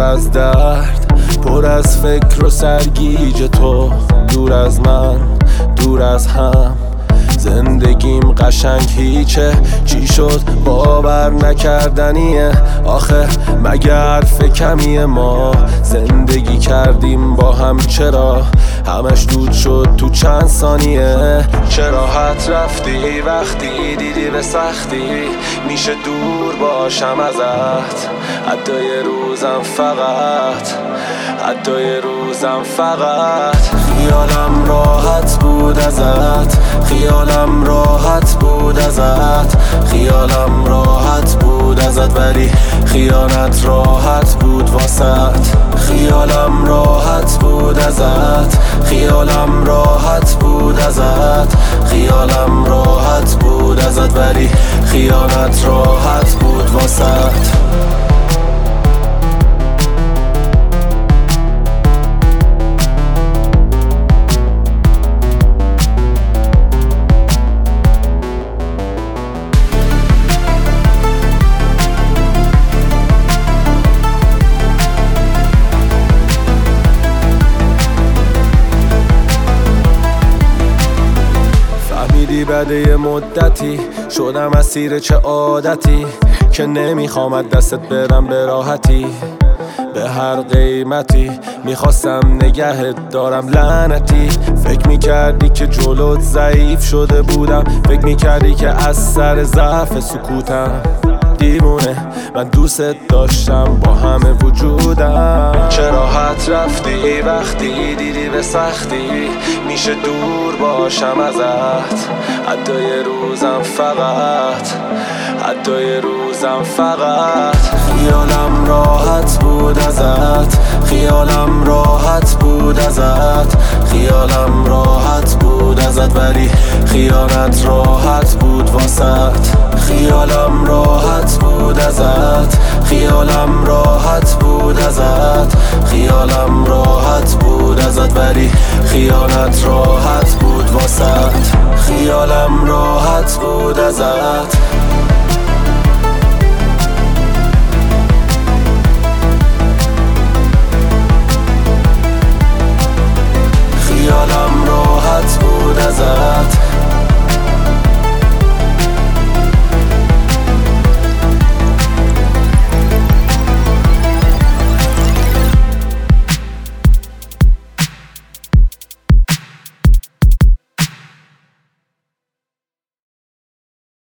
از درد، پر از فکر و سرگیج تو، دور از من، دور از هم. زندگیم قشنگ هیچه، چی شد باور نکردنیه. آخه مگه حرف کمیه؟ ما زندگی کردیم با هم، چرا همش دود شد تو چند ثانیه؟ چه راحت رفتی وقتی دیدی به سختی میشه دور باشم ازت. حتی یه روزم فقط، حتی یه روزم فقط. خیالم راحت بود ازت، خیالم راحت بود ازت، خیالم راحت بود ازت، ولی خیانت راحت بود واسط. خیالم راحت بود ازت، خیالم راحت بود ازت، خیالم راحت بود ازت، ولی خیانت راحت بود واسط. بعد یه مدتی شدم اسیر چه عادتی که نمیخوام دستت برم به راحتی. به هر قیمتی میخواستم نگهت دارم لعنتی. فکر میکردی که جلوت ضعیف شده بودم، فکر میکردی که از سر ضعف سکوتم. دیوونه من دوست داشتم با همه وجودم. چه راحت رفتی وقتی دیدی به سختی میشه دور باشم ازت. حتی یه روزم فقط، حتی یه روزم فقط. خیالم راحت بود ازت، خیالم راحت بود ازت، خیالم راحت بود ازت، ولی خیانت راحت بود واسط. خیالم راحت بود ازت، خیالم راحت بود ازت، خیالم راحت بود ازت، ولی خیانت راحت بود واسط. خیالم راحت بود ازت،